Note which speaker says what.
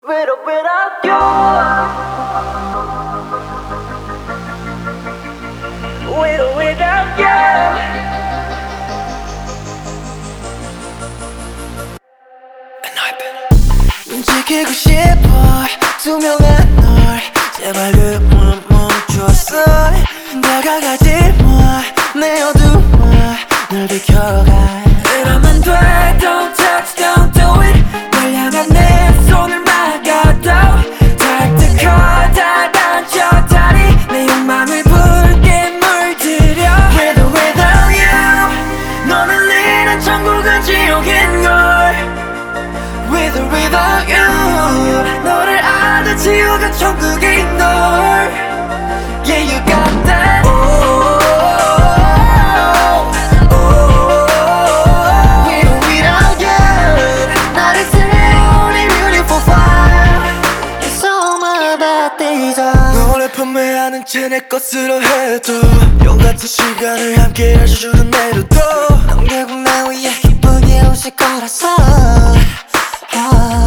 Speaker 1: Without you, without you.
Speaker 2: 지키고 싶어 투명한 널 제발 그만 멈춰서 다가가지 마내 어둠아 널 비켜가 이러면 돼 Don't touch, don't do it 널 향한 내 손을 막아도 닿을 다 닫혀 다리 내 욕망을 붉게 물들여 With or without you 너는 흘리는 천국은 지옥인걸 With or without you 너를 아는 지옥은 천국인 걸 Yeah you got that With or without you 나를 태우는 beautiful fire It's all my bad days 너를 판매하는 채 내 것으로 해도 용 같은 시간을 함께 해주는 내로도 넌 결국 나 위해 기쁘게 웃을 거라서